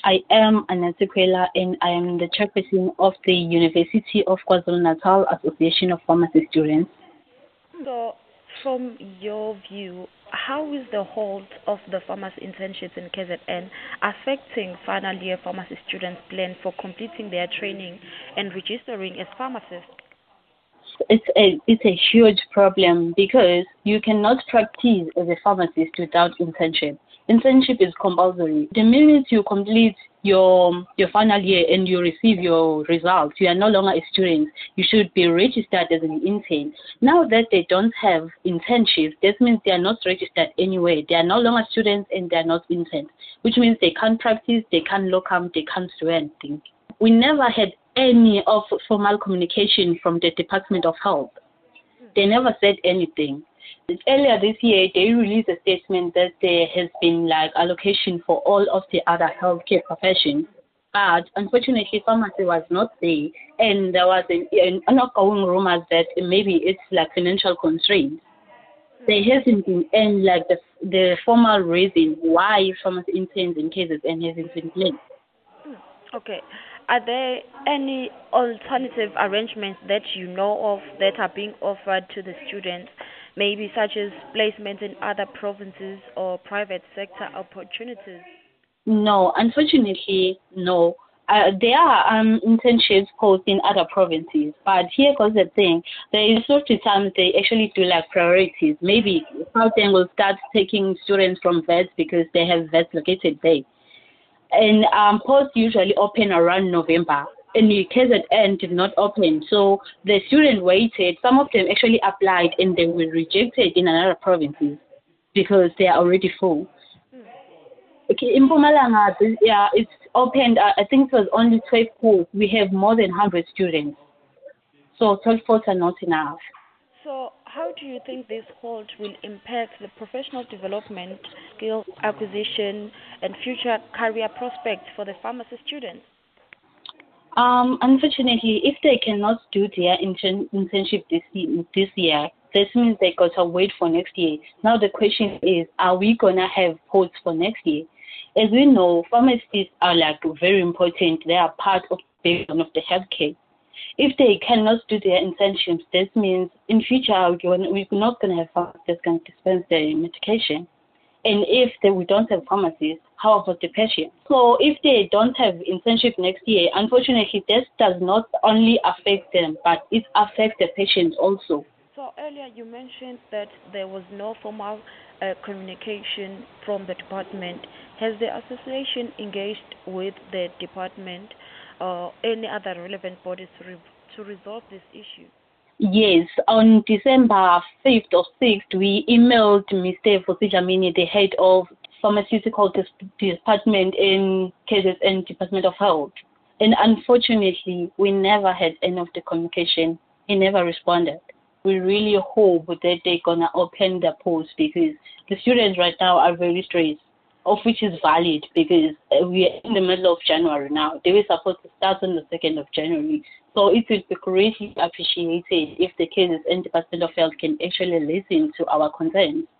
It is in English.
I am Anansi Kwela and I am the chairperson of the University of KwaZulu-Natal Association of Pharmacy Students. So, from your view, how is the hold of the pharmacy internships in KZN affecting final year pharmacy students' plan for completing their training and registering as pharmacists? It's a huge problem because you cannot practice as a pharmacist without internship. Internship is compulsory. The minute you complete your final year and you receive your results, you are no longer a student. You should be registered as an intern. Now that they don't have internships, that means they are not registered anywhere. They are no longer students and they are not interns, which means they can't practice, they can't locum, they can't do anything. We never had any of formal communication from the Department of Health. They never said anything. Earlier this year, they released a statement that there has been like allocation for all of the other healthcare professions. But unfortunately, pharmacy was not there, and there was an ongoing rumors that maybe it's like financial constraints. There hasn't been any like the formal reason why pharmacy interns in cases and hasn't been placed. Okay. Are there any alternative arrangements that you know of that are being offered to the students, maybe such as placement in other provinces or private sector opportunities? No, unfortunately, no. There are internships posted in other provinces, but here goes the thing. There is sort of times they actually do like priorities. Maybe Gauteng will start taking students from vets because they have vets located there. And posts usually open around November. And the KZN did not open. So the student waited. Some of them actually applied and they were rejected in another provinces because they are already full. Okay, in Mpumalanga, yeah, it's opened. I think it was only 12 posts. We have more than 100 students. So 12 posts are not enough. So, how do you think this hold will impact the professional development, skill acquisition, and future career prospects for the pharmacy students? Unfortunately, if they cannot do their internship this year, this means they got to wait for next year. Now the question is, are we gonna have posts for next year? As we know, pharmacists are like very important. They are part of the backbone of the healthcare. If they cannot do their internships, this means in future we're not gonna have pharmacists that can dispense the medication. And if we don't have pharmacies, how about the patients? So if they don't have internship next year, unfortunately, this does not only affect them, but it affects the patients also. So earlier you mentioned that there was no formal communication from the department. Has the association engaged with the department or any other relevant bodies to resolve this issue? Yes, on December 5th or 6th, we emailed Mr. Fosijamini, the head of pharmaceutical department in KZN Department of Health. And unfortunately, we never had any of the communication. He never responded. We really hope that they're going to open the post because the students right now are very stressed, of which is valid because we are in the middle of January now. They were supposed to start on the 2nd of January. So it would be greatly appreciated if the cases and Department of Health can actually listen to our concerns.